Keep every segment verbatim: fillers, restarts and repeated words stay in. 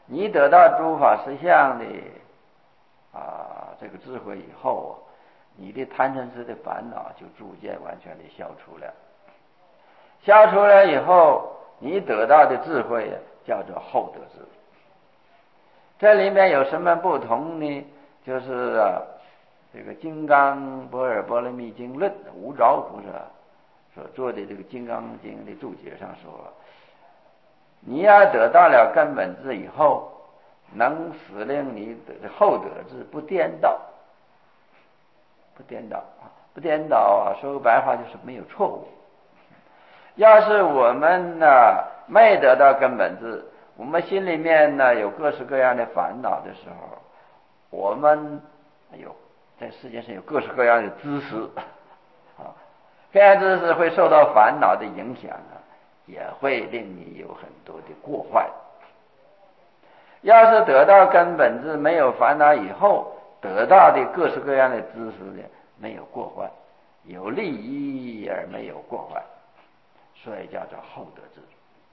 你得到诸法实相的啊这个智慧以后，你的贪嗔痴的烦恼就逐渐完全的消除了。消除了以后，你得到的智慧叫做后得智。这里面有什么不同呢？就是啊，这个《金刚般若波罗蜜经论》无着菩萨所做的这个《金刚经》的注解上说，你要得到了根本智以后，能使令你的后得智不颠倒，不颠倒啊，不颠倒啊，说个白话就是没有错误。要是我们呢、啊、没得到根本智，我们心里面呢有各式各样的烦恼的时候，我们有在世界上有各式各样的知识啊，这样知识会受到烦恼的影响啊，也会令你有很多的过坏。要是得到根本智，没有烦恼以后，得到的各式各样的知识呢，没有过坏，有利益而没有过坏，所以叫做后得智。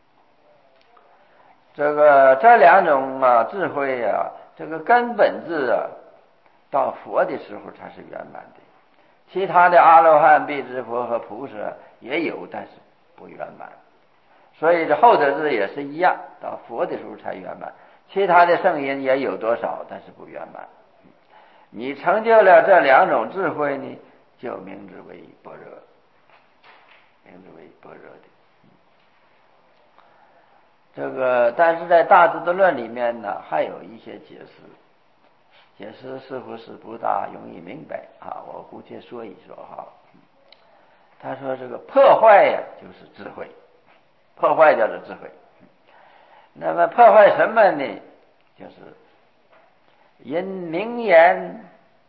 这个这两种啊智慧啊，这个根本智啊，到佛的时候才是圆满的。其他的阿罗汉、辟支佛和菩萨也有，但是不圆满。所以这后得智也是一样，到佛的时候才圆满。其他的圣人也有多少，但是不圆满。你成就了这两种智慧呢，就名之为般若，名之为般若的。这个但是在大智度论里面呢，还有一些解释，解释似乎是不大容易明白啊，我姑且说一说哈。他说这个破坏呀就是智慧，破坏叫做智慧。那么破坏什么呢？就是因名言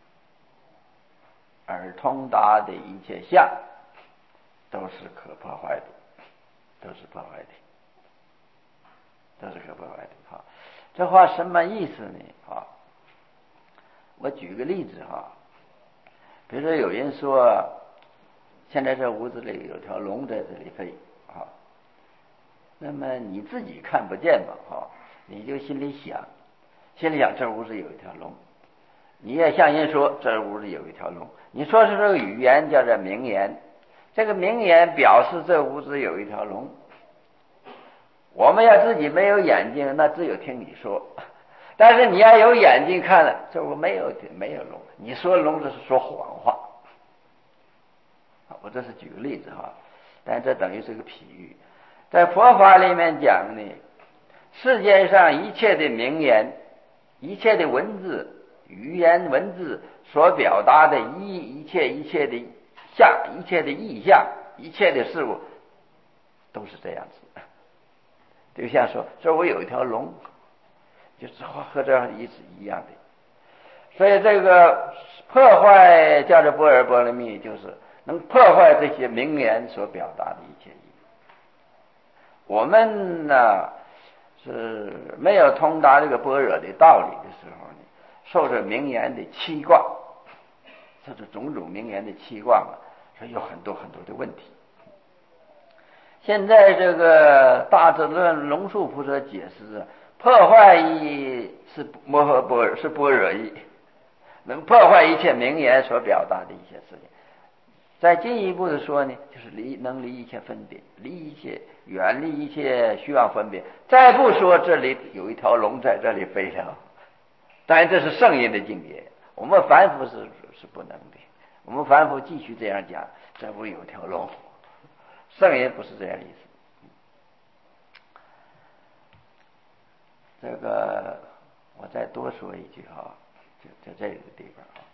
而通达的一切相，都是可破坏的，都是破坏的，都是可破坏的。哈，这话什么意思呢？啊，我举个例子哈，比如说有人说，现在这屋子里有条龙在这里飞啊，那么你自己看不见嘛，哈，你就心里想，心里想这屋子有一条龙，你也向人说这屋子有一条龙，你说是这个语言叫做名言，这个名言表示这屋子有一条龙。我们要自己没有眼睛，那只有听你说，但是你要有眼睛看了，这屋没有没有龙，你说龙这是说谎话。我这是举个例子哈，但这等于是个比喻。在佛法里面讲呢，世界上一切的名言，一切的文字、语言文字所表达的一一切一切的相、一切的意象、一切的事物，都是这样子。就像说这我有一条龙，就是和这样意思一样的。所以这个破坏叫做般若波罗蜜，就是能破坏这些名言所表达的一切意义。我们呢是没有通达这个般若的道理的时候呢，受着名言的欺挂，受着种种名言的欺挂嘛，所以有很多很多的问题。现在这个大智论龙树菩萨解释，破坏义是摩诃般若，是般若义，能破坏一切名言所表达的一些事情。再进一步的说呢，就是离能离一切分别，离一切远离一切虚妄分别。再不说这里有一条龙在这里飞了，当然这是圣人的境界，我们凡夫是是不能的。我们凡夫继续这样讲，这不有条龙，圣人不是这样意思。这个我再多说一句哈，就在这个地方啊。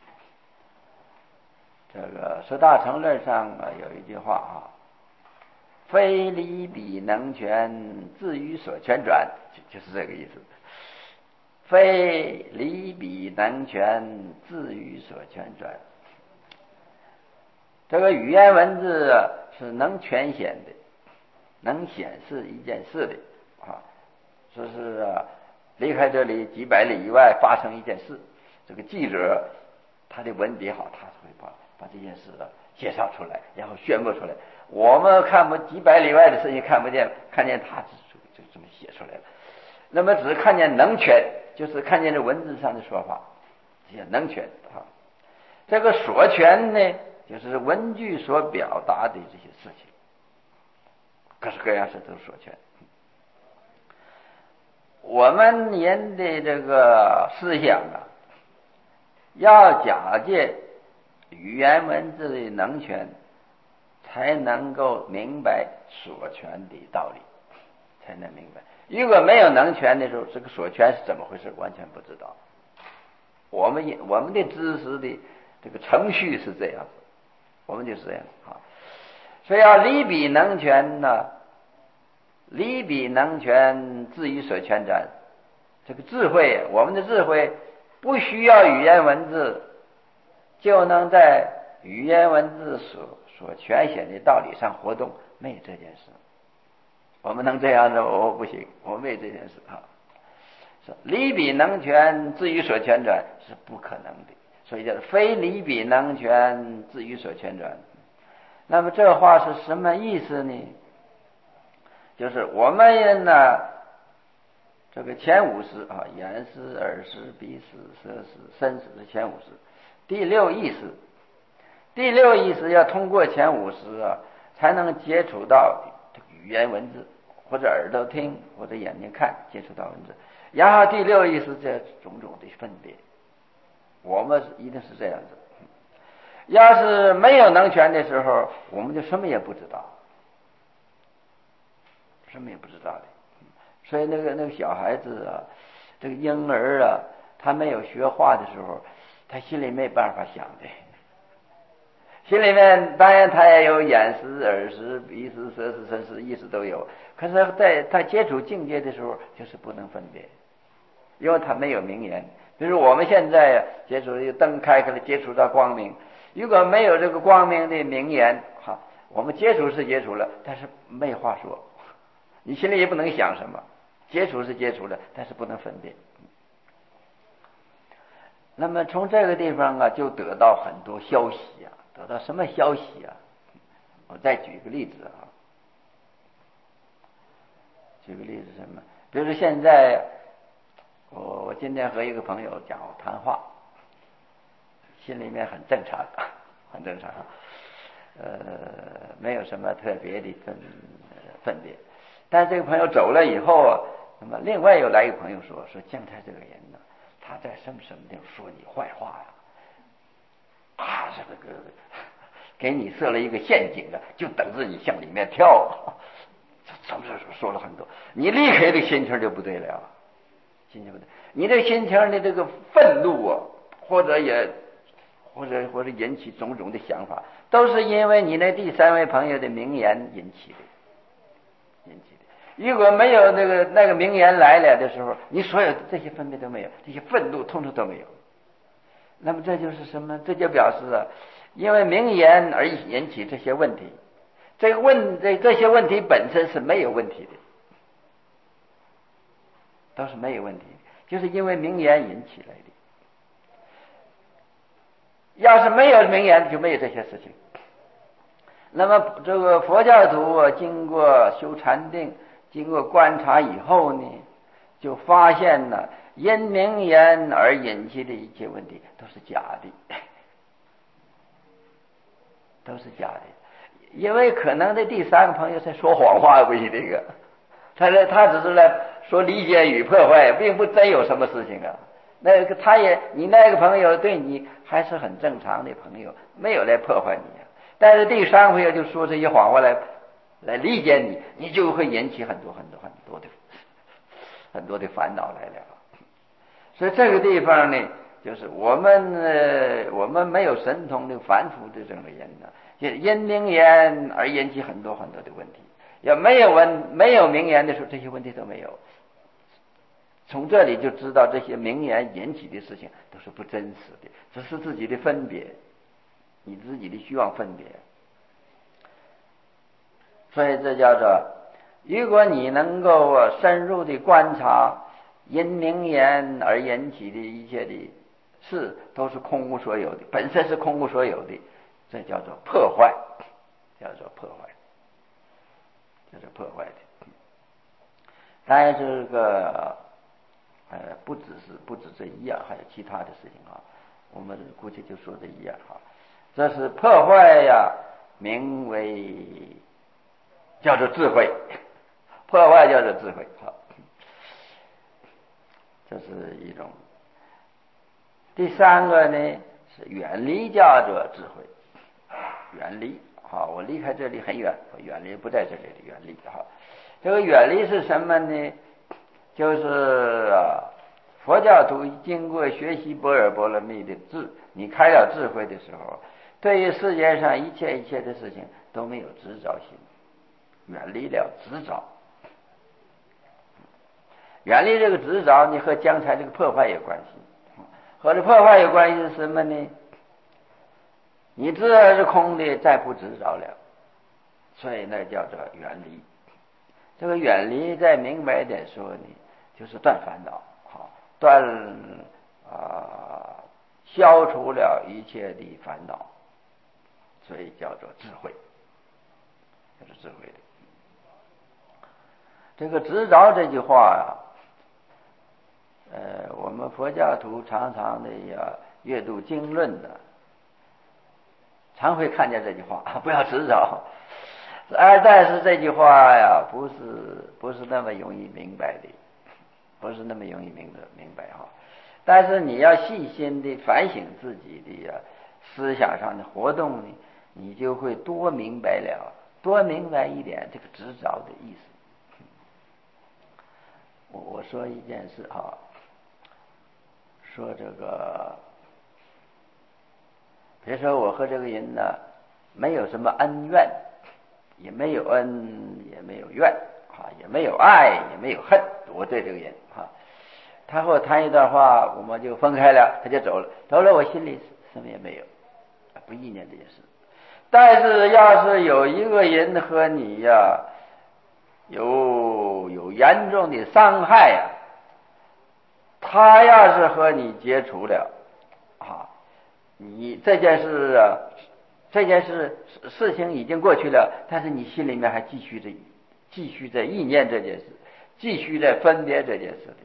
这个十大乘论上啊有一句话啊，非离彼能全，自于所全转，就就是这个意思。非离彼能全，自于所全转。这个语言文字是能全显的，能显示一件事的啊，说是啊离开这里几百里以外发生一件事，这个记者他的文笔好，他会把把这件事介绍出来，然后宣布出来。我们看不几百里外的事情看不见，看见他就就这么写出来了。 那么只看见能全，就是看见这文字上的说法，这些能全啊。这个所全呢，就是文句所表达的这些事情，各式各样事都是所全。我们人的这个思想啊，要假借语言文字的能全，才能够明白所全的道理，才能明白。如果没有能全的时候，这个所全是怎么回事，完全不知道。我们也我们的知识的这个程序是这样子，我们就是这样啊。所以要理彼能全呢，理彼能全，至于所全者。这个智慧，我们的智慧不需要语言文字，就能在语言文字所所全显的道理上活动，没有这件事。我们能这样的，我不行，我没有这件事啊。理彼能全，至于所全者是不可能的，所以叫非理彼能全，至于所全者。那么这话是什么意思呢？就是我们呢，这个前五识啊，眼识、耳识、鼻识、舌识、身识是前五识。第六意识，第六意识要通过前五识啊，才能接触到语言文字，或者耳朵听，或者眼睛看，接触到文字。然后第六意识这种种的分别，我们一定是这样子。要是没有能全的时候，我们就什么也不知道，什么也不知道的。所以那个那个小孩子啊，这个婴儿啊，他没有学话的时候，他心里没办法想的，心里面当然他也有眼识、耳识、鼻识、舌识、身识、意识都有，可是在他接触境界的时候，就是不能分别，因为他没有明言。比如我们现在接触这个灯开开了，接触到光明，如果没有这个光明的明言，哈，我们接触是接触了，但是没话说，你心里也不能想什么。接触是接触了，但是不能分辨。那么从这个地方啊，就得到很多消息啊，得到什么消息啊？我再举个例子啊，举个例子什么？比如说现在，我我今天和一个朋友讲谈话，心里面很正常，很正常，呃，没有什么特别的分分别。但是这个朋友走了以后啊，那么另外又来一个朋友说说姜太这个人呢，他在什么什么地方说你坏话呀、啊，啊，这个给你设了一个陷阱啊，就等着你向里面跳。怎么说说了很多，你立刻这个心情就不对了，心情不对，你这心情的这个愤怒啊，或者也或者或者引起种种的想法，都是因为你那第三位朋友的名言引起的。引起的。如果没有那个那个名言来了的时候，你所有的这些分别都没有，这些愤怒通通都没有。那么这就是什么？这就表示啊，因为名言而引起这些问题，这个问这这些问题本身是没有问题的，都是没有问题的，就是因为名言引起来的。要是没有名言，就没有这些事情。那么这个佛教徒啊，经过修禅定，经过观察以后呢，就发现呢，因名言而引起的一切问题都是假的，都是假的。因为可能的第三个朋友在说谎话，不是这个，他在他只是来说理解与破坏，并不真有什么事情啊。那个他也，你那个朋友对你还是很正常的朋友，没有来破坏你啊。但是第三个朋友就说这些谎话来来理解你，你就会引起很多很多很多的很多的烦恼来了。所以这个地方呢，就是我们呃我们没有神通的凡夫的这种人呢，就因名言而引起很多很多的问题。要没有文没有名言的时候，这些问题都没有。从这里就知道这些名言引起的事情都是不真实的，只是自己的分别，你自己的虚妄分别。所以这叫做，如果你能够深入的观察因名言而引起的一切的事都是空无所有的，本身是空无所有的，这叫做破坏，叫做破坏，叫做破坏的。 当然这个呃不只是不止这一样，还有其他的事情啊。我们估计就说这一样哈。这是破坏呀，名为叫做智慧，破坏叫做智慧。好，这是一种。第三个呢是远离叫做智慧，远离。好，我离开这里很远，我远离不在这里的远离。好，这个远离是什么呢？就是佛教徒经过学习般若波罗蜜的智，你开了智慧的时候，对于世界上一切一切的事情都没有执着心，远离了执着。远离这个执着，你和将才这个破坏有关系。和这破坏有关系是什么呢？你知而是空的，再不执着了，所以那叫做远离。这个远离再明白一点说呢，就是断烦恼，好，断啊、呃，消除了一切的烦恼，所以叫做智慧，这是智慧的。这个执着这句话呀、啊，呃，我们佛教徒常常的呀阅读经论的，常会看见这句话，不要执着。而但是这句话呀，不是不是那么容易明白的，不是那么容易明的明白哈。但是你要细心的反省自己的呀思想上的活动呢，你就会多明白了，多明白一点这个执着的意思。我我说一件事哈，说这个，比如说我和这个人呢，没有什么恩怨。也没有恩，也没有怨，啊，也没有爱，也没有恨。我对这个人啊，他和我谈一段话，我们就分开了，他就走了。走了，我心里什么也没有，不意念这件事。但是要是有一个人和你呀，有有严重的伤害呀，他要是和你接触了，啊，你这件事啊。这件事事情已经过去了，但是你心里面还继续着继续在意念这件事，继续在分别这件事里，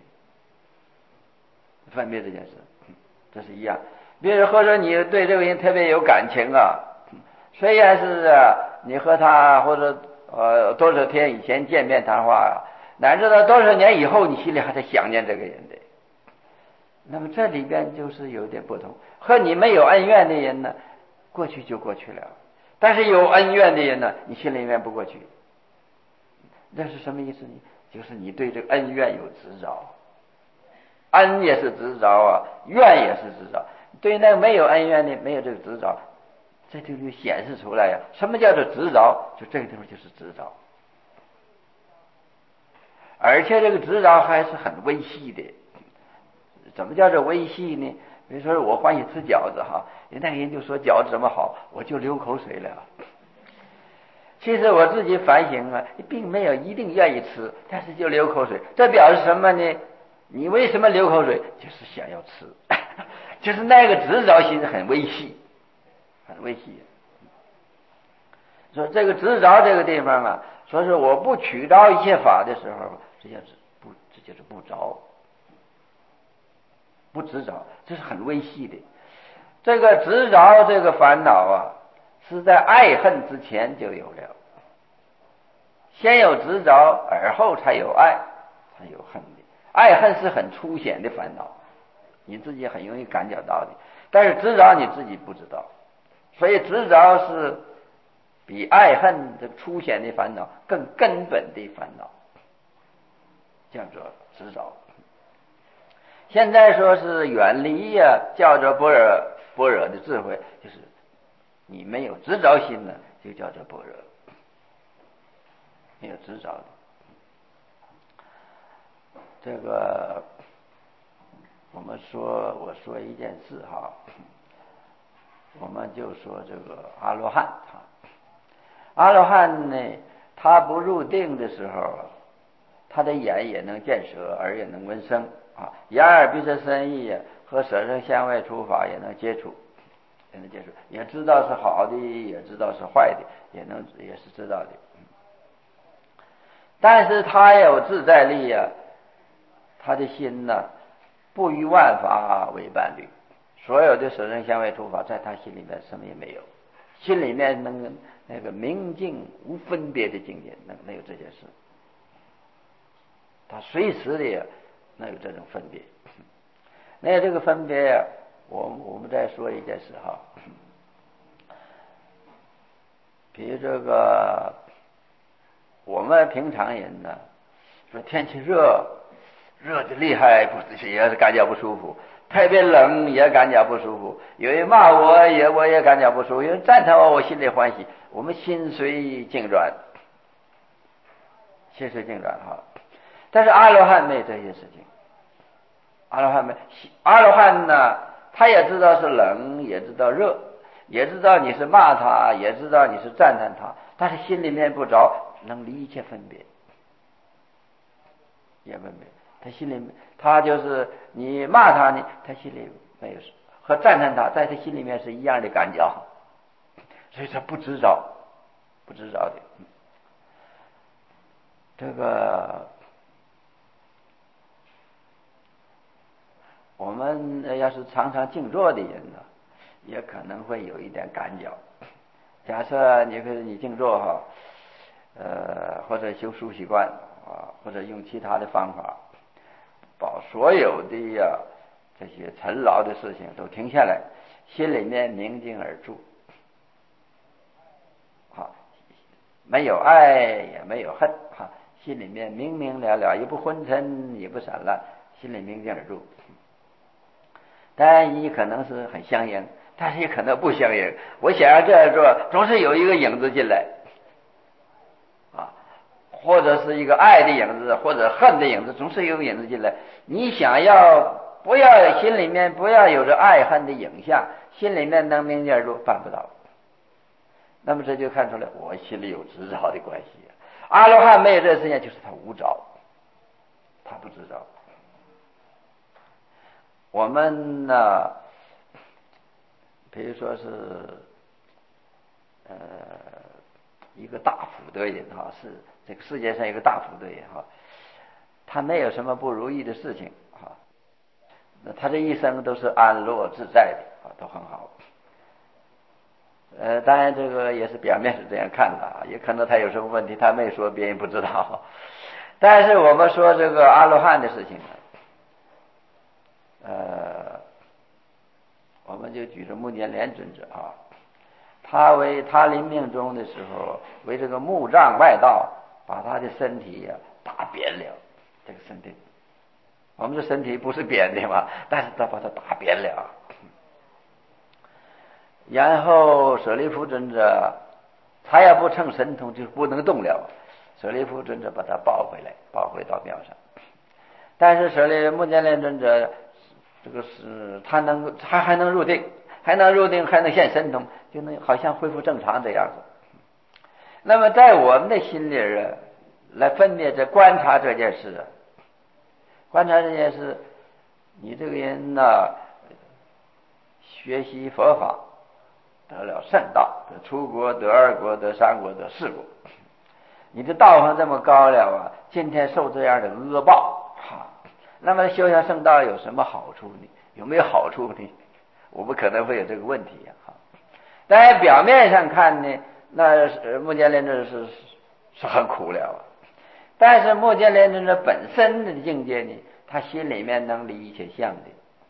分别这件事，这是一样。比如或者你对这个人特别有感情啊，虽然是啊你和他或者呃多少天以前见面谈话，乃至到多少年以后，你心里还在想念这个人的，那么这里边就是有点不同。和你没有恩怨的人呢，过去就过去了，但是有恩怨的人呢，你心里面不过去，那是什么意思呢？就是你对这个恩怨有执着，恩也是执着啊，怨也是执着。对那个没有恩怨的，没有这个执着，这就就显示出来呀、啊。什么叫做执着？就这个地方就是执着，而且这个执着还是很微细的。怎么叫做微细呢？比如说我欢喜吃饺子哈，那个人就说饺子怎么好，我就流口水了。其实我自己反省啊，并没有一定愿意吃，但是就流口水，这表示什么呢？你为什么流口水？就是想要吃，就是那个执着心很微细，很微细。说这个执着这个地方啊，说是我不取着一切法的时候，这就是不，这就是不着。不执着，这是很微细的。这个执着这个烦恼啊，是在爱恨之前就有了，先有执着，而后才有爱，才有恨的。爱恨是很粗显的烦恼，你自己很容易感觉到的，但是执着你自己不知道，所以执着是比爱恨这个粗显的烦恼更根本的烦恼，叫做执着。现在说是远离呀、啊，叫做般若般若的智慧，就是你没有执着心呢，就叫做般若，没有执着的。这个我们说，我说一件事哈，我们就说这个阿罗汉哈，阿罗汉呢，他不入定的时候，他的眼也能见舌，耳也能闻声。啊，眼耳鼻舌身意呀，和色声香味触法也能接触，也能接触，也知道是好的，也知道是坏的，也能也是知道的。 但是他有自在力呀、啊，他的心呢不与万法为伴侣，所有的舍身相位诸法在他心里面什么也没有，心里面能那个明净无分别的境界，能能有这件事，他随时的能有这种分别。那这个分别，我我们再说一件事哈，比如这个我们平常人呢，说天气热，热的厉害，不也是感觉不舒服；特别冷也感觉不舒服。有人骂我也我也感觉不舒服，有人赞叹我，我心里欢喜。我们心随境转，心随境转哈。但是阿罗汉没有这些事情，阿罗汉没，阿罗汉呢，他也知道是冷，也知道热，也知道你是骂他，也知道你是赞叹他，但是心里面不着，能离一切分别，也分别。他心里，他就是你骂他呢，他心里没有，和赞叹他，在他心里面是一样的感觉，所以他不知着，不知着的。这个我们要是常常静坐的人呢，也可能会有一点感觉。假设你跟你静坐哈，呃，或者修书习惯啊，或者用其他的方法，把所有的呀这些尘劳的事情都停下来，心里面宁静而住，好，没有爱也没有恨，哈，心里面明明了了，也不昏沉也不散乱，心里明静而住。当然你可能是很相应，但是也可能不相应。我想要这样做，总是有一个影子进来啊，或者是一个爱的影子，或者恨的影子，总是有个影子进来。你想要不要心里面不要有着爱恨的影像，心里面能明镜而住，办不到。那么这就看出来我心里有执着的关系。阿罗汉没有这事情，就是他无着，他不知道。我们呢，比如说是呃一个大福德人哈，是这个世界上一个大福德人哈，他没有什么不如意的事情哈，那他这一生都是安乐自在的啊，都很好。呃，当然这个也是表面是这样看的啊，也可能他有什么问题，他没说，别人不知道。但是我们说这个阿罗汉的事情呢，呃，我们就举着目犍连尊者啊，他为他临命终的时候，为这个目障外道，把他的身体呀、啊、打扁了。这个身体，我们的身体不是扁的嘛，但是他把它打扁了。然后舍利弗尊者，他也不成神通，就不能动了。舍利弗尊者把他抱回来，抱回到庙上。但是舍利目犍连尊者，这个是他能，他还能入定，还能入定，还能现神通，就能好像恢复正常这样子。那么在我们的心里啊，来分别这观察这件事啊，观察这件事，你这个人呢、啊，学习佛法。得了圣道，得出国，得二国，得三国，得四国。你的道行这么高了啊，今天受这样的恶报，哈，那么修下圣道有什么好处呢？有没有好处呢？我们可能会有这个问题呀，哈。当然表面上看呢，那目犍连尊是是很苦了，但是目犍连尊者本身的境界呢，他心里面能离一切相的。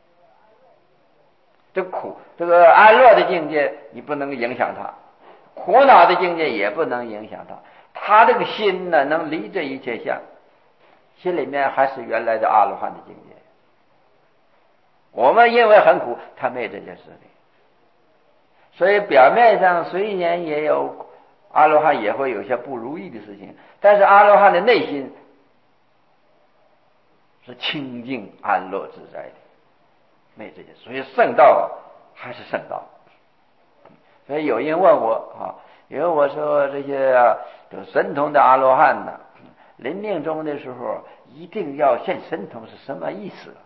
这苦，这个安乐的境界你不能影响他，苦恼的境界也不能影响他。他这个心呢，能离这一切相，心里面还是原来的阿罗汉的境界。我们因为很苦，他没这件事情，所以表面上虽然也有阿罗汉也会有些不如意的事情，但是阿罗汉的内心是清净安乐自在的。没这些，所以圣道还是圣道。所以有人问我啊，因为我说这些有神通的阿罗汉呢，临命终的时候一定要现神通是什么意思？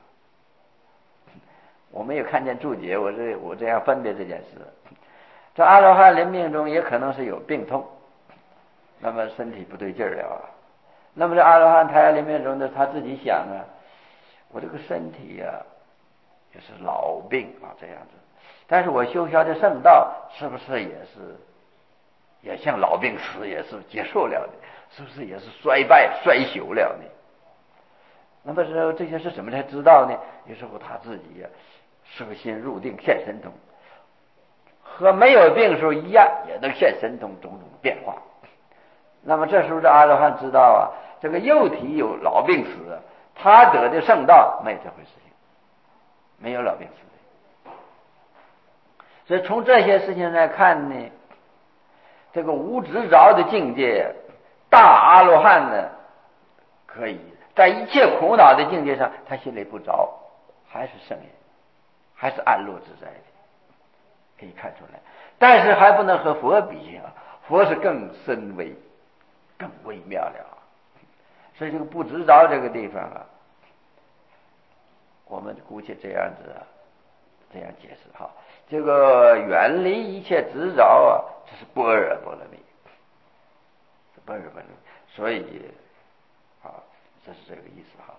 我没有看见注解，我这我这样分别这件事。这阿罗汉临命终也可能是有病痛，那么身体不对劲儿了， 那么这阿罗汉胎里面中的他自己想啊，我这个身体啊也是老病啊这样子，但是我修下的圣道是不是也是也像老病死，也是结束了的，是不是也是衰败衰朽了呢？那么这这些是怎么才知道呢？有时候他自己呀、啊，摄心入定现神通，和没有病的时候一样，也能现神通种种变化。那么这时候这阿罗汉知道啊，这个幼体有老病死，他得的圣道没有这回事情，没有老病死的。所以从这些事情来看呢，这个无执着的境界，大阿罗汉呢，可以在一切苦恼的境界上，他心里不着，还是圣人，还是安乐自在的，可以看出来。但是还不能和佛比啊，佛是更深微、更微妙了。所以这个不执着这个地方啊，我们姑且这样子啊，这样解释哈。这个远离一切执着啊，这是般若波罗蜜，是般若波罗蜜。所以啊，这是这个意思哈。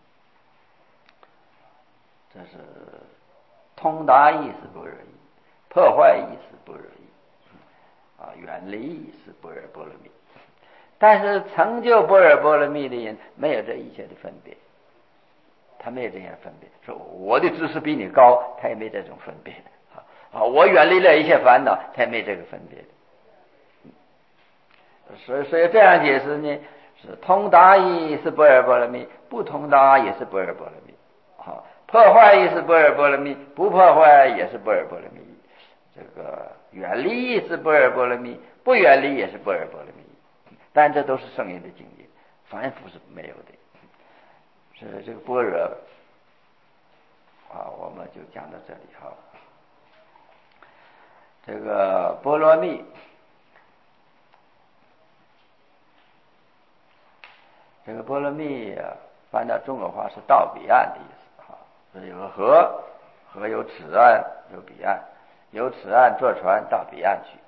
这是通达意是般若意，破坏意是般若意，啊，远离意是般若波罗蜜。但是成就般若波罗蜜的人，没有这一切的分别，他没有这样分别。说我的知识比你高，他也没这种分别的啊。我远离了一切烦恼，他也没这个分别的。所以，所以这样解释呢，是通达意是般若波罗蜜，不通达也是般若波罗蜜。好，破坏意是般若波罗蜜，不破坏也是般若波罗蜜。这个远离意是般若波罗蜜，不远离也是般若波罗蜜。但这都是圣人的境界，凡夫是没有的。是这个般若啊，我们就讲到这里哈。这个波罗蜜，这个波罗蜜啊，翻到中国话是到彼岸的意思哈。是有个河，河有此岸有彼岸，由此岸坐船到彼岸去。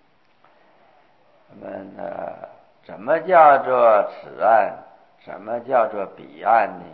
那么呢，怎么叫做此岸？什么叫做彼岸呢？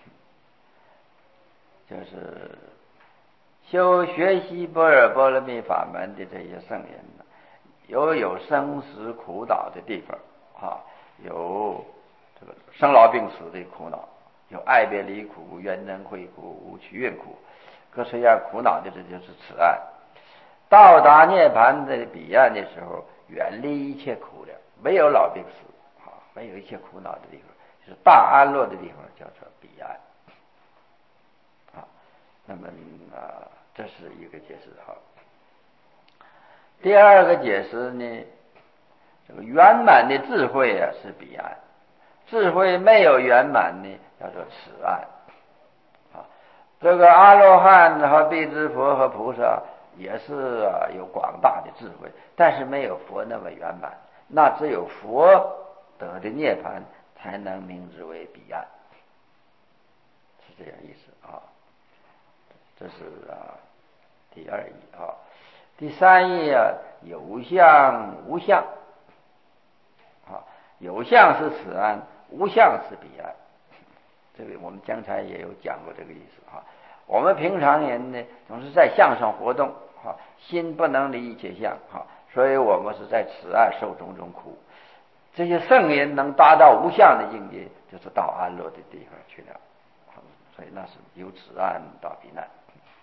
就是修学习般若波罗蜜法门的这些圣人呢，有有生死苦恼的地方啊，有这个生老病死的苦恼，有爱别离苦、怨憎会苦、无趣怨苦，各式样苦恼的，这就是此岸。到达涅槃的彼岸的时候，远离一切苦了，没有老病死啊，没有一切苦恼的地方，就是大安乐的地方，叫做彼岸啊。那么啊，这是一个解释哈。第二个解释呢，这个圆满的智慧啊是彼岸，智慧没有圆满呢，叫做此岸啊。这个阿罗汉和辟支佛和菩萨也是啊有广大的智慧，但是没有佛那么圆满。那只有佛得的涅槃才能名之为彼岸，是这样意思啊。这是啊第二义啊。第三义啊，有相无相啊，有相是此岸，无相是彼岸。这个我们刚才也有讲过这个意思啊。我们平常人呢，总是在相上活动啊，心不能离一切相啊，所以我们是在此岸受种种苦。这些圣人能达到无相的境界，就是到安乐的地方去了，所以那是由此岸到彼岸。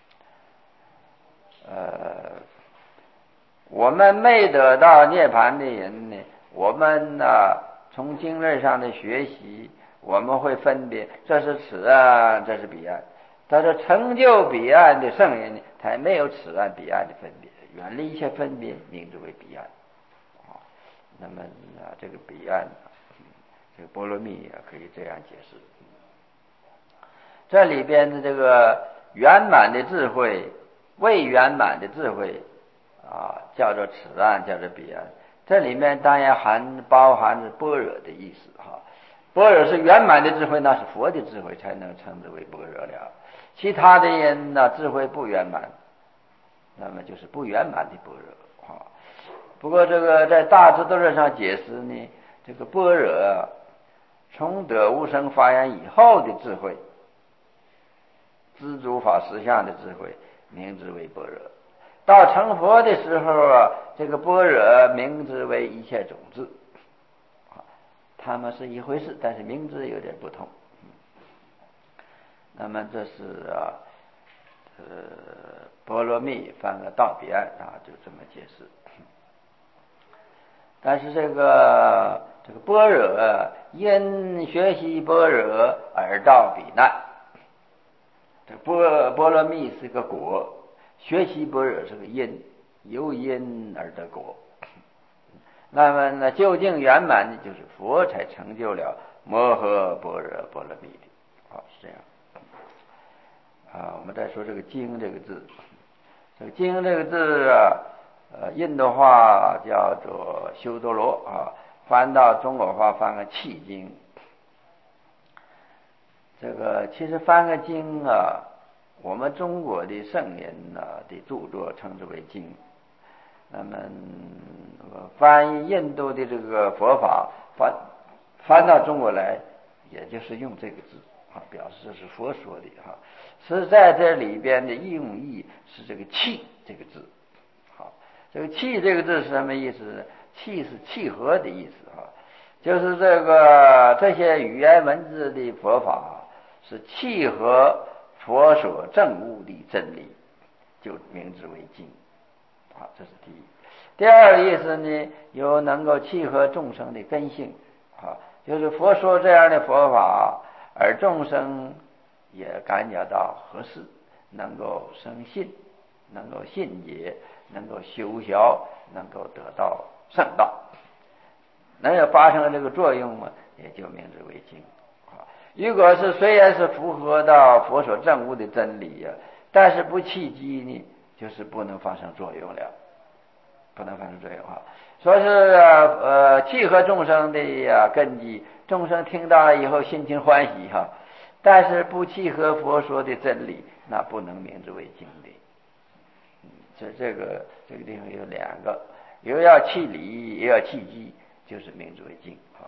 呃，我们没得到涅槃的人呢，我们呢、啊、从经论上的学习，我们会分别这是此岸，这是彼岸。但是成就彼岸的圣人呢，他没有此岸彼岸的分别，远离一切分别，名字为彼岸。啊，那么啊，这个彼岸，这个波罗蜜啊，可以这样解释。这里边的这个圆满的智慧，未圆满的智慧啊，叫做此岸，叫做彼岸。这里面当然含包含着般若的意思哈。般若是圆满的智慧，那是佛的智慧才能称之为般若了。其他的人呢，智慧不圆满，那么就是不圆满的般若啊。不过这个在大智度论上解释呢，这个般若从得无生发源以后的智慧，知诸法实相的智慧，名之为般若。到成佛的时候啊，这个般若名之为一切种子，他们是一回事，但是名字有点不同。那么这是啊，呃，波罗蜜翻个到彼岸啊，就这么解释。但是这个这个般若因学习般若而到彼岸，这波波罗蜜是个果，学习般若是个因，由因而得果。那么呢，究竟圆满的就是佛才成就了摩诃般若波罗蜜的。好，是这样。啊，我们再说这个经这个字，这个经这个字啊，呃，印度话叫做修多罗啊，翻到中国话翻个契经。这个其实翻个经啊，我们中国的圣人啊的著作称之为经。那么翻译印度的这个佛法翻翻到中国来，也就是用这个字啊，表示这是佛说的哈。实在这里边的用意是这个契这个字。好，这个契这个字是什么意思？契是契合的意思啊，就是这个这些语言文字的佛法是契合佛所证悟的真理，就名之为经。好，这是第一。第二个意思呢，有能够契合众生的根性啊，就是佛说这样的佛法，而众生也感觉到合适，能够生信，能够信解，能够修学，能够得到圣道，能有发生这个作用嘛，也就名之为经啊。如果是虽然是符合到佛所证悟的真理呀、啊，但是不契机呢，就是不能发生作用了，不能发生作用啊。说是呃契合众生的呀根基，众生听到了以后心情欢喜哈、啊，但是不契合佛说的真理，那不能名之为经的。嗯，所以这个这个地方有两个，又要契理，又要契机，就是名之为经啊。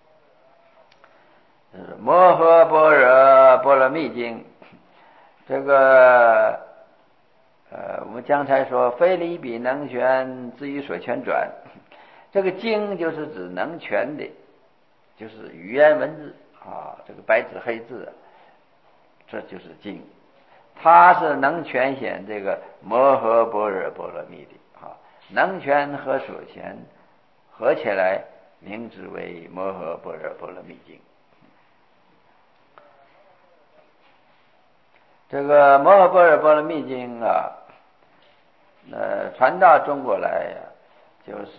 摩诃般若波罗蜜经，这个呃，我们刚才说非离彼能全，至于所全转，这个经就是指能全的，就是语言文字啊，这个白纸黑字，这就是经。它是能全显这个摩诃般若波罗蜜的啊，能全和所全合起来，名之为摩诃般若波罗蜜经。这个摩诃般若波罗蜜经啊，呃，传到中国来呀、啊，就是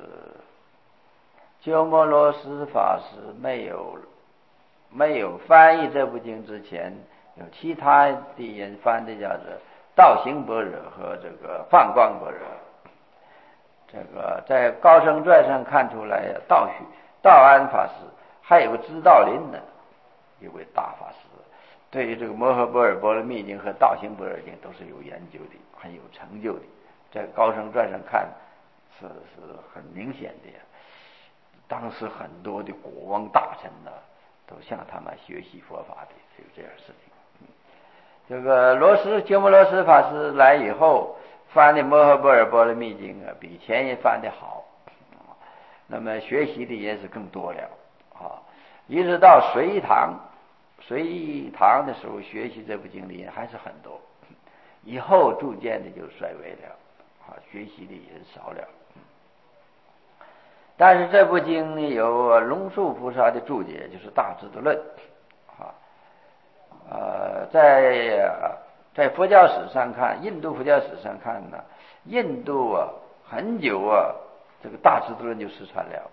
鸠摩罗什法师没有没有翻译这部经之前，有其他的人翻的叫做道行般若和这个放光般若。这个在高僧传上看出来，道许道安法师还有个知道林呢，一位大法师，对于这个摩诃般若波罗蜜经和道行般若经都是有研究的，很有成就的。在高僧传上看是是很明显的呀。当时很多的国王大臣呢，都向他们学习佛法的，有这样的事情。嗯、这个罗什鸠摩罗什法师来以后，翻的摩诃般若波罗蜜经啊，比前人翻的好。那么学习的人是更多了啊。一直到隋唐，隋唐的时候学习这部经的人还是很多，以后逐渐的就衰微了啊，学习的人少了。但是这部经呢，有龙树菩萨的注解，就是《大智度论》啊。呃，在在佛教史上看，印度佛教史上看呢，印度啊很久啊，这个《大智度论》就失传了。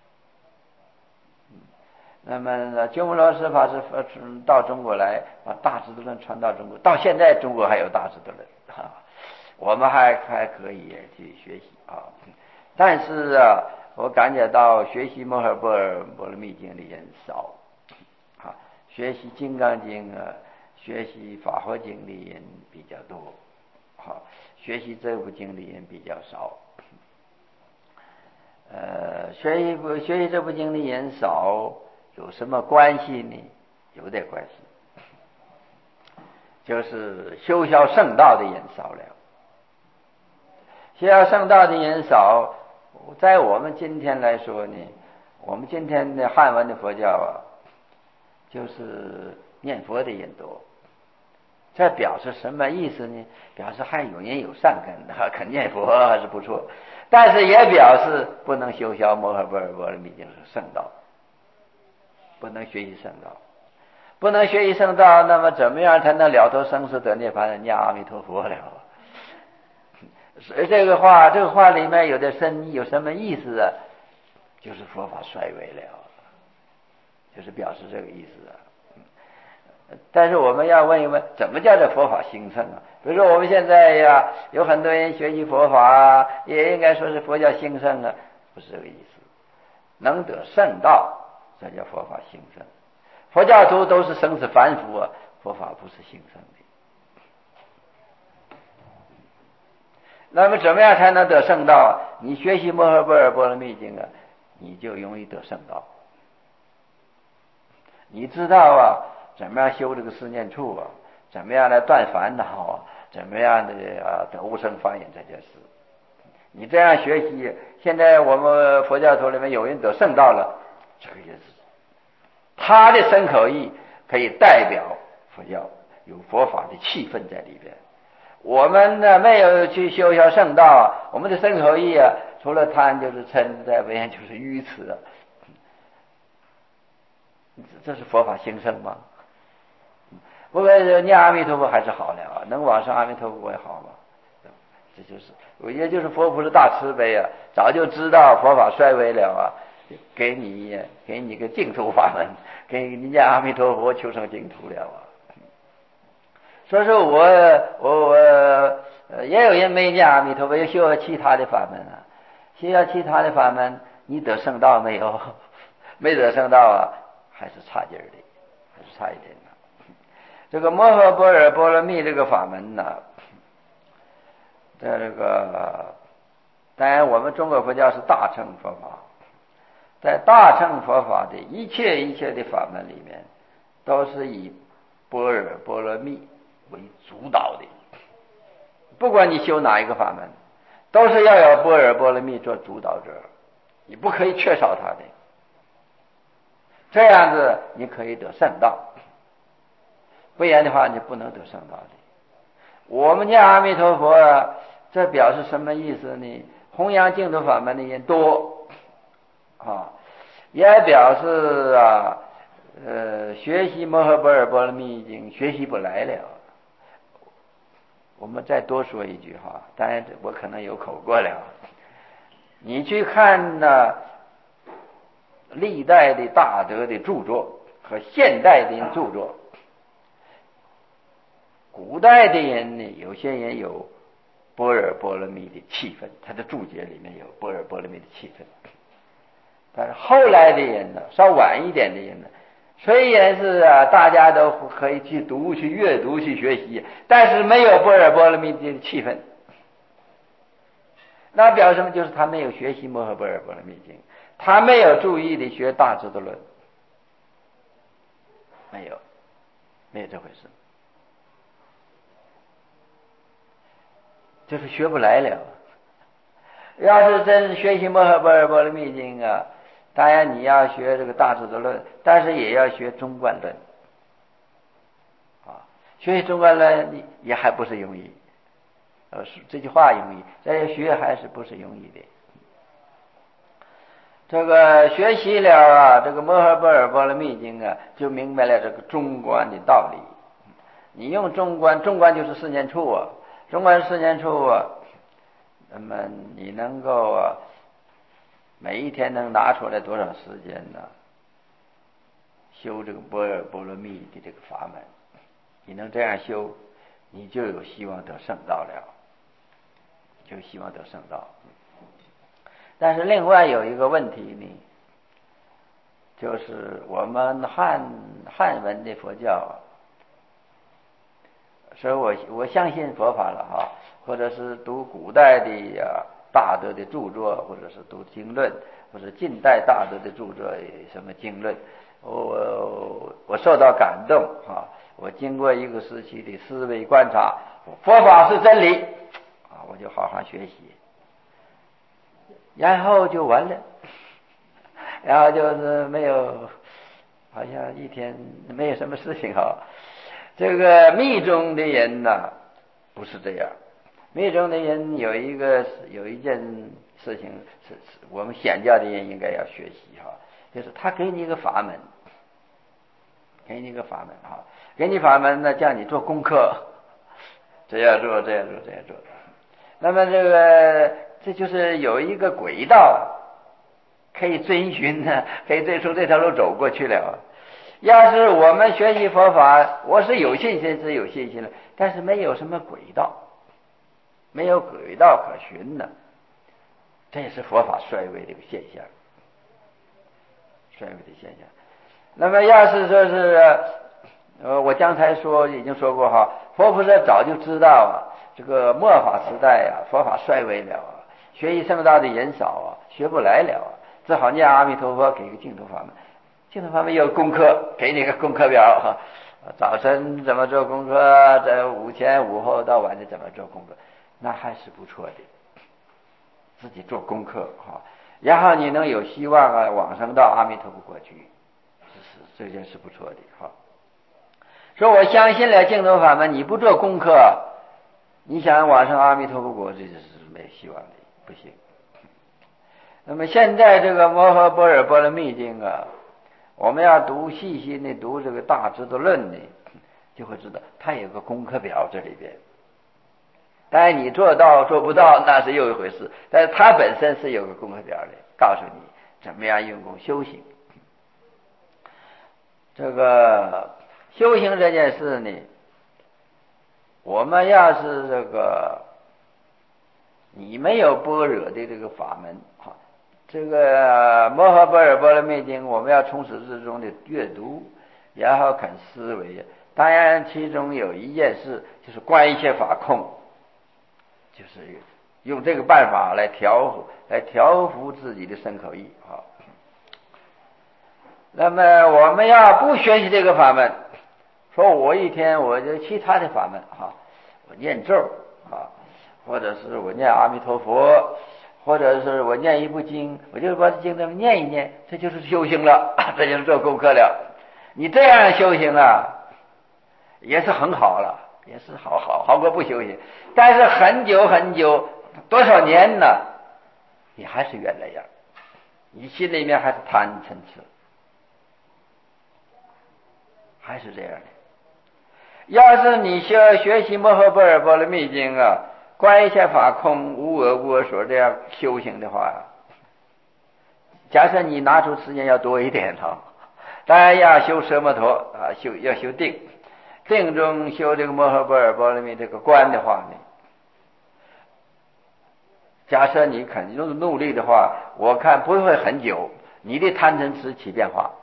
那么鸠摩罗什法师到中国来，把《大智度论》传到中国，到现在中国还有《大智度论》啊，我们还还可以去学习啊。但是啊，我感觉到学习摩诃般若波罗蜜经的人少啊，学习金刚经啊，学习法华经的人比较多，啊，学习这部经的人比较少。呃，学习学习这部经的人少， 有什么关系呢？有点关系，就是修学圣道的人少了。修学圣道的人少，在我们今天来说呢，我们今天的汉文的佛教啊，就是念佛的人多。这表示什么意思呢？表示还有人有善根的，肯念佛还是不错，但是也表示不能修学摩诃般若波罗蜜经是圣道，不能学习圣道，不能学习圣道，那么怎么样才能了脱生死得涅槃？念阿弥陀佛了。所以这个话，这个话里面有点深意，有什么意思啊？就是佛法衰微了，就是表示这个意思啊。但是我们要问一问，怎么叫做佛法兴盛啊？比如说我们现在呀，有很多人学习佛法啊，也应该说是佛教兴盛啊，不是这个意思。能得圣道，这叫佛法兴盛。佛教徒都是生死凡夫啊，佛法不是兴盛的。那么怎么样才能得圣道啊？你学习摩诃般若波罗蜜经啊，你就容易得圣道。你知道啊，怎么样修这个四念处啊？怎么样来断烦恼啊？怎么样的啊得无生法忍这件事？你这样学习，现在我们佛教徒里面有人得圣道了，这个也是他的身口意可以代表佛教，有佛法的气氛在里边。我们呢没有去修学圣道啊，我们的身口意啊，除了贪就是嗔，再不然就是愚痴啊。这是佛法兴盛吗？不过念阿弥陀佛还是好了，能往上阿弥陀佛也好嘛。这就是也就是佛菩萨大慈悲啊，早就知道佛法衰微了啊，给你给你个净土法门，给你念阿弥陀佛求生净土了啊。所以说我我我也有人没念阿弥陀佛，也修其他的法门啊，修其他的法门，你得圣道没有？没得圣道啊，还是差劲的，还是差一点的。这个摩诃般若波罗蜜这个法门呢，在这个当然我们中国佛教是大乘佛法，在大乘佛法的一切一切的法门里面，都是以般若波罗蜜为主导的。不管你修哪一个法门，都是要有般若波罗蜜做主导者，你不可以缺少它的。这样子你可以得圣道，不然的话你不能得圣道的。我们念阿弥陀佛啊，这表示什么意思呢？弘扬净土法门的人多啊，也表示啊，呃，学习摩诃般若波罗蜜已经学习不来了。我们再多说一句哈，当然我可能有口过了。你去看呢、啊，历代的大德的著作和现代的著作，古代的人呢，有些人有般若波罗蜜的气氛，他的注解里面有般若波罗蜜的气氛。但是后来的人呢，稍晚一点的人呢，虽然是啊，大家都可以去读、去阅读、去学习，但是没有般若波罗蜜的气氛。那表示什么？就是他没有学习摩诃般若波罗蜜经，他没有注意的学大智度论，没有，没有这回事，就是学不来了。要是真是学习摩诃般若波罗蜜经啊，当然你要学这个大智度论，但是也要学中观论啊。学习中观论也还不是容易，呃，这句话容易，这学还是不是容易的。这个学习了啊，这个摩诃般若波罗蜜经啊，就明白了这个中观的道理。你用中观，中观就是四念处啊，中观四念处啊，那么你能够啊，每一天能拿出来多少时间呢？修这个般若波罗蜜的这个法门，你能这样修，你就有希望得圣道了，就希望得圣道。但是另外有一个问题呢，就是我们汉汉文的佛教啊，所以我我相信佛法了哈，或者是读古代的啊大德的著作，或者是读经论，或者近代大德的著作，什么经论， 我我受到感动啊，我经过一个时期的思维观察，佛法是真理啊，我就好好学习，然后就完了，然后就是没有，好像一天没有什么事情啊。这个密宗的人呢，不是这样。密宗的人有一个有一件事情是是我们显教的人应该要学习哈，就是他给你一个法门，给你一个法门哈，给你法门呢，叫你做功课，这样做这样做这样做。那么这个这就是有一个轨道可以遵循呢，可以最从这条路走过去了。要是我们学习佛法，我是有信心是有信心了，但是没有什么轨道，没有轨道可循呢，这也是佛法衰微的一个现象，衰微的现象。那么要是说是呃，我刚才说已经说过哈，佛菩萨早就知道啊，这个末法时代啊，佛法衰微了啊，学习圣道的人少啊，学不来了啊，只好念阿弥陀佛，给个净土法门。净土法门有功课，给你个功课表哈，早晨怎么做功课，在午前午后到晚上怎么做功课，那还是不错的。自己做功课哈，然后你能有希望啊，往生到阿弥陀佛国去，这是这件事不错的哈。说我相信了净土法门，你不做功课，你想往生阿弥陀佛国，这就是没希望的，不行。那么现在这个摩诃般若波罗蜜经啊，我们要读细心的读这个大智度论呢，就会知道它有个功课表这里边。但是你做到做不到那是又一回事，但是它本身是有个功课表的，告诉你怎么样用功修行。这个修行这件事呢，我们要是这个你没有般若的这个法门啊，这个摩诃般若波罗蜜经我们要从始至终的阅读，然后肯思维。当然其中有一件事就是观一切法空，就是用这个办法来调来调伏自己的身口意啊。那么我们要不学习这个法门，说我一天我就其他的法门啊，我念咒啊，或者是我念阿弥陀佛，或者是我念一部经，我就把这经这么念一念，这就是修行了，这就是做功课了。你这样修行啊，也是很好了，也是好好好过不修行。但是很久很久，多少年呢，你还是原来样，你心里面还是贪嗔痴，还是这样的。要是你学学习摩诃般若波罗蜜经啊，观一切法空，无我无我所这样修行的话，假设你拿出时间要多一点哈，当然要修奢摩陀啊，修要修定，定中修这个摩诃般若波罗蜜这个观的话呢，假设你肯用努力的话，我看不会很久，你的贪嗔痴起变化。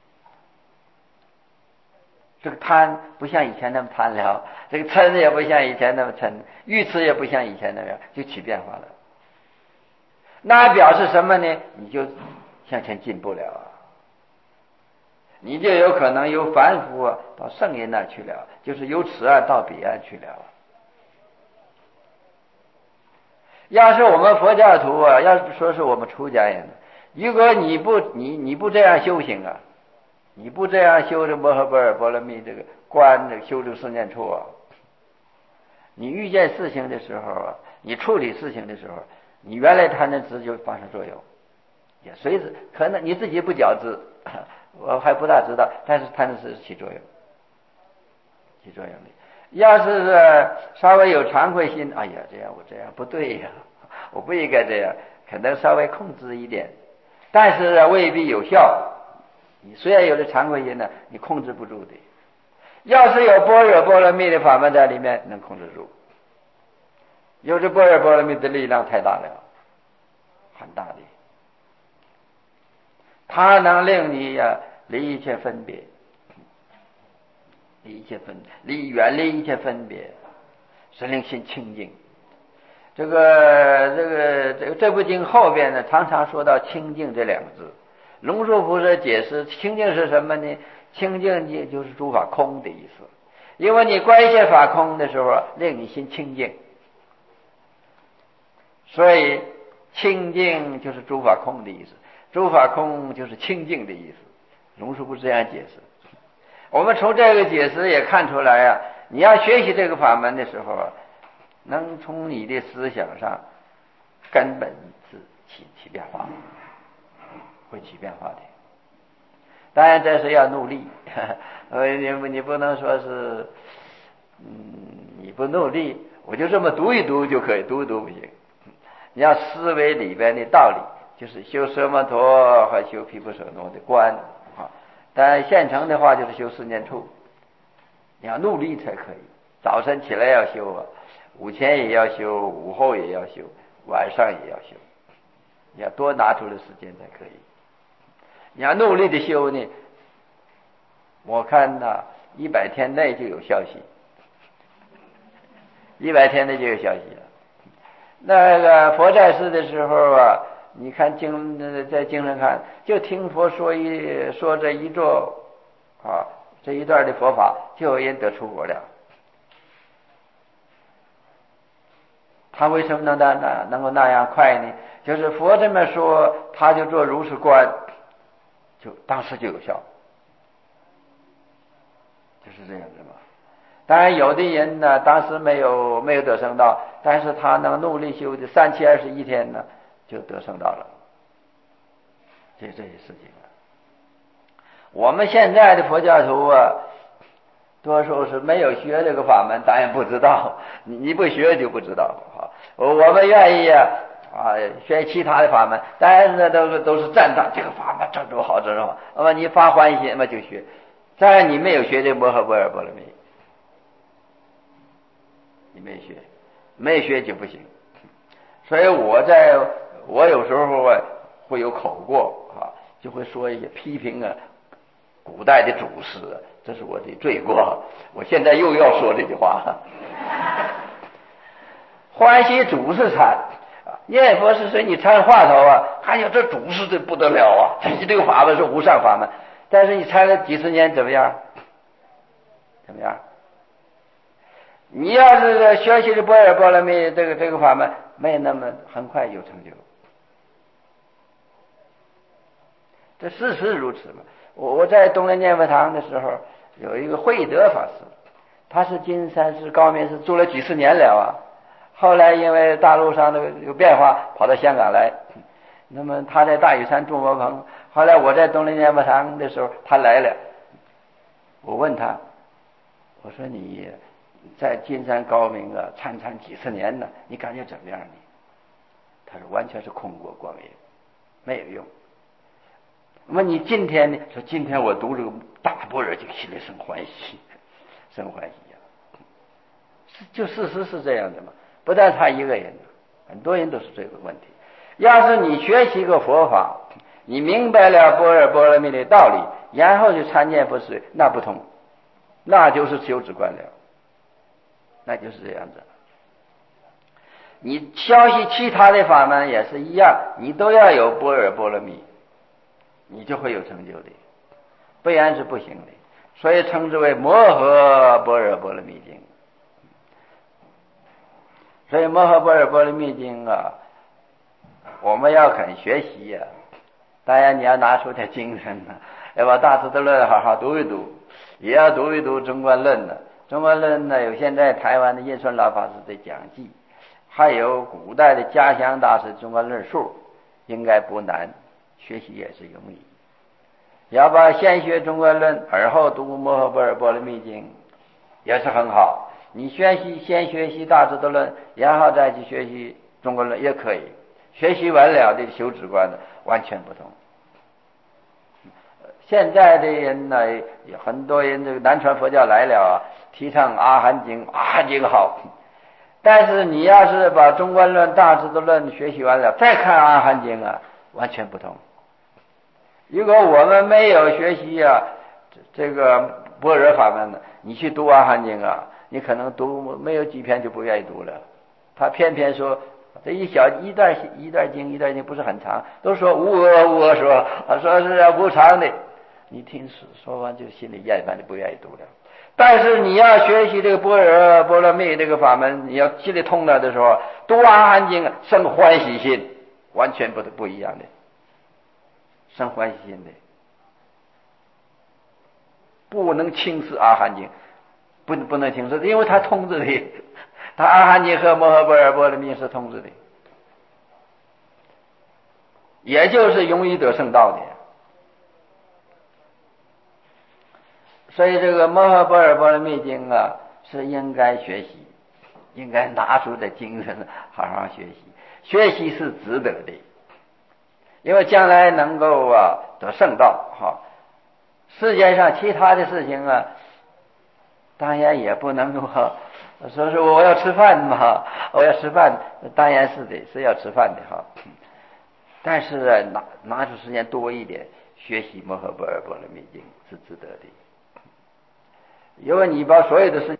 这个贪不像以前那么贪了，这个嗔也不像以前那么嗔，欲痴也不像以前那样，就起变化了。那表示什么呢？你就向前进步了啊，你就有可能由凡夫啊到圣人那去了，就是由此岸到彼岸去了。要是我们佛教徒啊，要说是我们出家人，如果你不你你不这样修行啊，你不这样修这摩诃般若波罗蜜这个观这个修这个四念处啊，你遇见事情的时候啊，你处理事情的时候，你原来贪嗔痴就发生作用，也随时可能你自己不觉知，我还不大知道，但是贪嗔痴起作用，起作用的。要是稍微有惭愧心，哎呀，这样我这样不对呀，我不应该这样，可能稍微控制一点，但是未必有效。你虽然有了惭愧心呢，你控制不住的。要是有般若波罗蜜的法门在里面，能控制住。有这般若波罗蜜的力量太大了，很大的，它能令你呀、啊、离一切分别。离一切分离远离一切分别，使令心清净。这个这个这个这部经后边呢，常常说到清净这两个字， 龙树菩萨解释清净是什么呢？清净也就是诸法空的意思。因为你观一切法空的时候，令你心清净，所以清净就是诸法空的意思，诸法空就是清净的意思。龙树菩萨这样解释。我们从这个解释也看出来啊，你要学习这个法门的时候啊，能从你的思想上根本是起起变化，会起变化的。当然这是要努力，呃，你你不能说是，嗯，你不努力，我就这么读一读就可以，读一读不行。你要思维里边的道理，就是修奢摩陀和修毗婆舍那的观啊。但现成的话就是修四念处，你要努力才可以。早晨起来要修啊，午前也要修，午后也要修，晚上也要修，你要多拿出来时间才可以。你要努力的修呢，我看呐，一百天内就有消息，一百天内就有消息了。那个佛在世的时候啊，你看经在经上看，就听佛说一说这一座啊这一段的佛法，就有人得出国了。他为什么能那那能够那样快呢？就是佛这么说，他就做如是观，就当时就有效，就是这样子嘛。当然有的人呢，当时没有没有得生到，但是他能努力修的三七二十一天呢，就得生到了。就这些事情啊，我们现在的佛教徒啊，多数是没有学这个法门，当然不知道。你你不学就不知道啊。我们愿意啊啊学其他的法门，当然呢都都是赞叹这个法门真多好，真好。那么你发欢喜，那么就学。当然你没有学这摩诃般若波罗蜜，你没学，没学就不行。所以我在我有时候啊会有口过啊，就会说一些批评啊古代的祖师，这是我的罪过。我现在又要说这句话。欢喜祖师禅，念佛是说你参话头啊，哎呀这祖师这不得了啊，这这个法门是无上法门，但是你参了几十年怎么样？怎么样？你要是学习的般若波罗蜜这个这个法门，没那么很快有成就，这事实如此嘛。我我在东林念佛堂的时候，有一个慧德法师，他是金山寺高明寺住了几十年了啊，后来因为大陆上的有变化，跑到香港来。那么他在大屿山住茅棚，后来我在东林念佛堂的时候，他来了，我问他，我说你在金山高明啊参参几十年呢，你感觉怎么样呢？他说完全是空过光阴，没有用。那么你今天呢？说今天我读这个大般若经，心里生欢喜，生欢喜呀、啊！就事实是这样的嘛，不但他一个人，很多人都是这个问题。要是你学习个佛法，你明白了般若波罗蜜的道理，然后就参见不是，那不同，那就是修止观了，那就是这样子。你学习其他的法门也是一样，你都要有般若波罗蜜，你就会有成就的，不然是不行的。所以称之为摩诃般若波罗蜜经。所以摩诃般若波罗蜜经啊，我们要肯学习呀、啊，当然你要拿出点精神啊，要把大智度论好好读一读，也要读一读中观论呢、啊。中观论呢，有现在台湾的印顺老法师的讲记，还有古代的嘉祥大师中观论述，应该不难，学习也是容易。要把先学中观论，而后读摩诃般若波罗蜜经，也是很好。你学习先学习大智度论，然后再去学习中观论也可以。学习完了的修止观呢，完全不同。现在的人呢，很多人这个南传佛教来了啊，提倡阿含经，阿含经好。但是你要是把中观论、大智度论学习完了，再看阿含经啊，完全不同。如果我们没有学习啊这个般若法门呢，你去读阿含经啊，你可能读没有几篇就不愿意读了。他偏偏说这一小一段一段经一段经不是很长，都说无我无我说，说是无常的，你听说完就心里厌烦，就不愿意读了。但是你要学习这个般若波罗蜜这个法门，你要心里通了的时候，读阿含经生欢喜心，完全不不一样的，生欢喜心的，不能轻视阿含经，不不能轻视，因为它通着的，它阿含经和摩诃般若波罗蜜是通着的，也就是容易得圣道的。所以这个摩诃般若波罗蜜经啊，是应该学习，应该拿出的精神好好学习，学习是值得的，因为将来能够啊得圣道哈。世界上其他的事情啊，当然也不能够说是我要吃饭嘛，我要吃饭，当然是的，是要吃饭的哈。但是拿拿出时间多一点学习摩诃般若波罗蜜经是值得的，因为你把所有的事